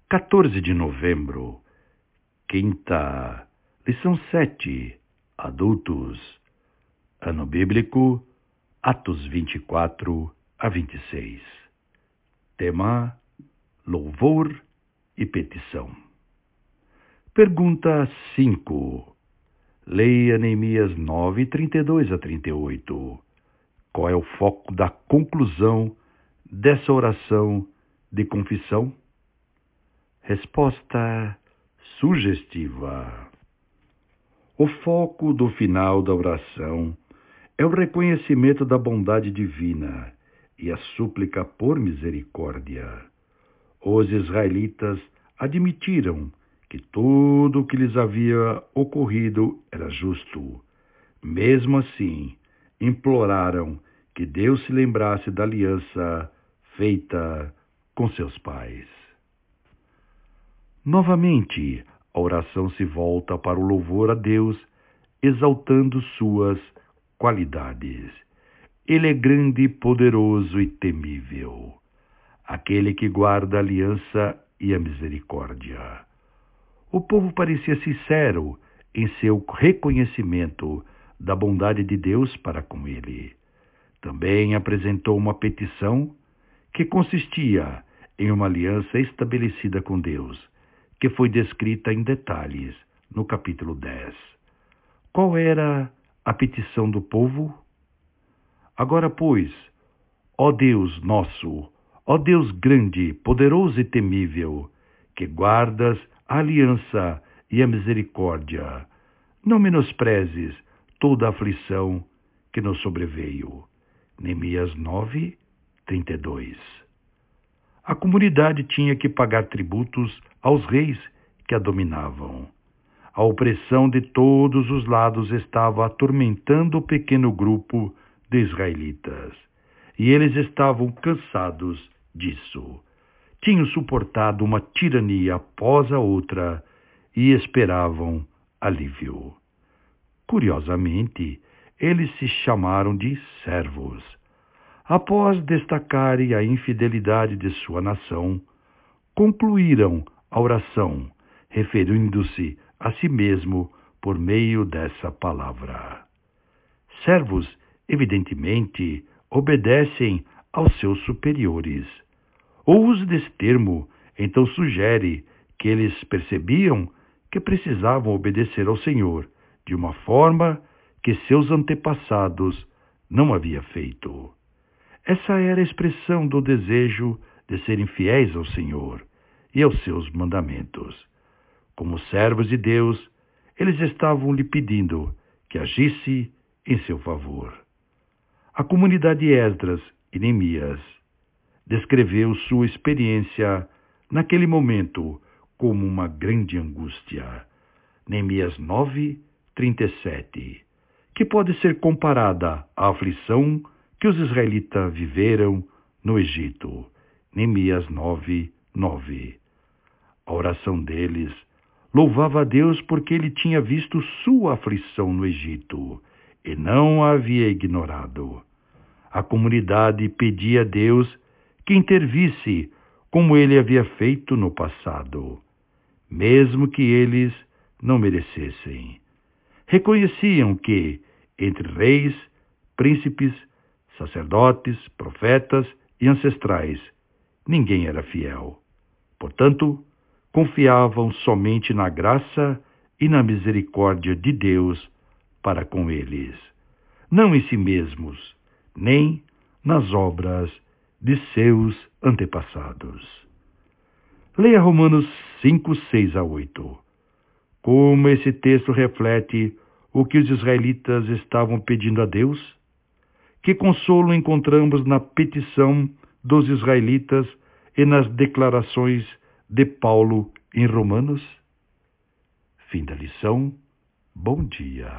14 de novembro, quinta, lição 7, adultos, ano bíblico, Atos 24 a 26. Tema, louvor e petição. Pergunta 5. Leia Neemias 9, 32 a 38. Qual é o foco da conclusão dessa oração de confissão? Resposta sugestiva. O foco do final da oração é o reconhecimento da bondade divina e a súplica por misericórdia. Os israelitas admitiram que tudo o que lhes havia ocorrido era justo. Mesmo assim, imploraram que Deus se lembrasse da aliança feita com seus pais. Novamente, a oração se volta para o louvor a Deus, exaltando suas qualidades. Ele é grande, poderoso e temível, aquele que guarda a aliança e a misericórdia. O povo parecia sincero em seu reconhecimento da bondade de Deus para com ele. Também apresentou uma petição que consistia em uma aliança estabelecida com Deus, que foi descrita em detalhes no capítulo 10. Qual era a petição do povo? Agora, pois, ó Deus nosso, ó Deus grande, poderoso e temível, que guardas a aliança e a misericórdia, não menosprezes toda a aflição que nos sobreveio. Neemias 9, 32. A comunidade tinha que pagar tributos aos reis que a dominavam. A opressão de todos os lados estava atormentando o pequeno grupo de israelitas, e eles estavam cansados disso. Tinham suportado uma tirania após a outra e esperavam alívio. Curiosamente, eles se chamaram de servos. Após destacarem a infidelidade de sua nação, concluíram a oração, referindo-se a si mesmo por meio dessa palavra. Servos, evidentemente, obedecem aos seus superiores. O uso desse termo, então, sugere que eles percebiam que precisavam obedecer ao Senhor de uma forma que seus antepassados não haviam feito. Essa era a expressão do desejo de serem fiéis ao Senhor e aos seus mandamentos. Como servos de Deus, eles estavam lhe pedindo que agisse em seu favor. A comunidade de Esdras e Neemias descreveu sua experiência naquele momento como uma grande angústia. Neemias 9, 37, que pode ser comparada à aflição que os israelitas viveram no Egito. Neemias 9, 9. A oração deles louvava a Deus porque ele tinha visto sua aflição no Egito e não a havia ignorado. A comunidade pedia a Deus que intervisse como ele havia feito no passado, mesmo que eles não merecessem. Reconheciam que, entre reis, príncipes, sacerdotes, profetas e ancestrais, ninguém era fiel. Portanto, confiavam somente na graça e na misericórdia de Deus para com eles, não em si mesmos, nem nas obras de seus antepassados. Leia Romanos 5, 6 a 8. Como esse texto reflete o que os israelitas estavam pedindo a Deus? Que consolo encontramos na petição dos israelitas e nas declarações de Paulo em Romanos? Fim da lição. Bom dia.